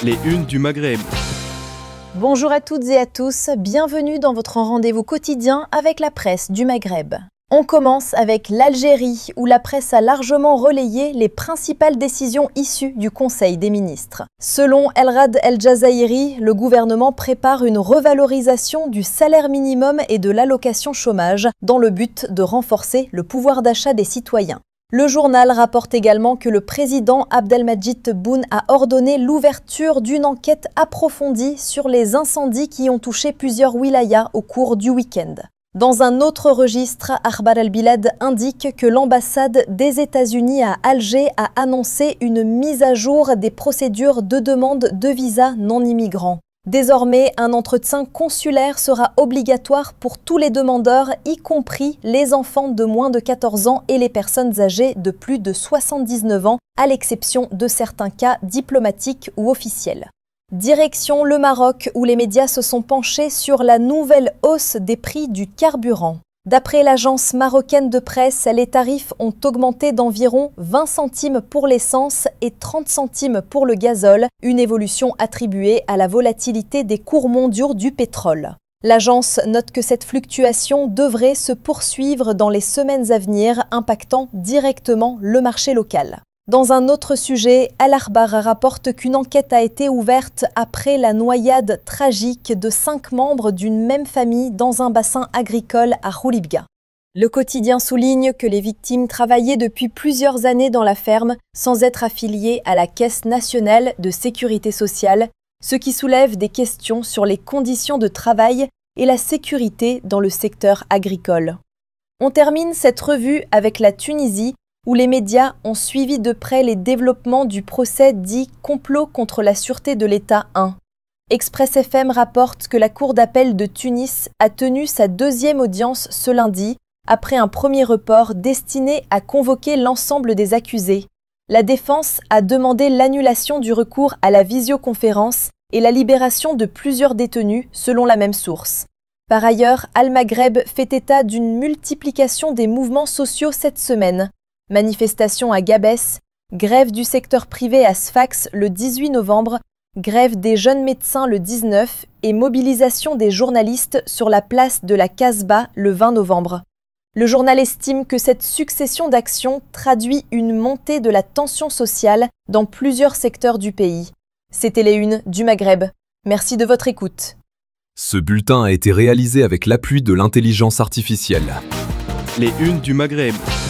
Les unes du Maghreb. Bonjour à toutes et à tous, bienvenue dans votre rendez-vous quotidien avec la presse du Maghreb. On commence avec l'Algérie, où la presse a largement relayé les principales décisions issues du Conseil des ministres. Selon El Rad El Jazairi, le gouvernement prépare une revalorisation du salaire minimum et de l'allocation chômage dans le but de renforcer le pouvoir d'achat des citoyens. Le journal rapporte également que le président Abdelmadjid Tebboune a ordonné l'ouverture d'une enquête approfondie sur les incendies qui ont touché plusieurs wilayas au cours du week-end. Dans un autre registre, Akhbar El-Bilad indique que l'ambassade des États-Unis à Alger a annoncé une mise à jour des procédures de demande de visa non immigrants. Désormais, un entretien consulaire sera obligatoire pour tous les demandeurs, y compris les enfants de moins de 14 ans et les personnes âgées de plus de 79 ans, à l'exception de certains cas diplomatiques ou officiels. Direction le Maroc, où les médias se sont penchés sur la nouvelle hausse des prix du carburant. D'après l'agence marocaine de presse, les tarifs ont augmenté d'environ 20 centimes pour l'essence et 30 centimes pour le gazole, une évolution attribuée à la volatilité des cours mondiaux du pétrole. L'agence note que cette fluctuation devrait se poursuivre dans les semaines à venir, impactant directement le marché local. Dans un autre sujet, Al-Akhbar rapporte qu'une enquête a été ouverte après la noyade tragique de 5 membres d'une même famille dans un bassin agricole à Khoulibga. Le quotidien souligne que les victimes travaillaient depuis plusieurs années dans la ferme sans être affiliées à la Caisse nationale de sécurité sociale, ce qui soulève des questions sur les conditions de travail et la sécurité dans le secteur agricole. On termine cette revue avec la Tunisie, où les médias ont suivi de près les développements du procès dit « complot contre la sûreté de l'État 1 ». Express FM rapporte que la Cour d'appel de Tunis a tenu sa deuxième audience ce lundi, après un premier report destiné à convoquer l'ensemble des accusés. La défense a demandé l'annulation du recours à la visioconférence et la libération de plusieurs détenus, selon la même source. Par ailleurs, Al-Maghreb fait état d'une multiplication des mouvements sociaux cette semaine. Manifestation à Gabès, grève du secteur privé à Sfax le 18 novembre, grève des jeunes médecins le 19 et mobilisation des journalistes sur la place de la Casbah le 20 novembre. Le journal estime que cette succession d'actions traduit une montée de la tension sociale dans plusieurs secteurs du pays. C'était les unes du Maghreb. Merci de votre écoute. Ce bulletin a été réalisé avec l'appui de l'intelligence artificielle. Les unes du Maghreb.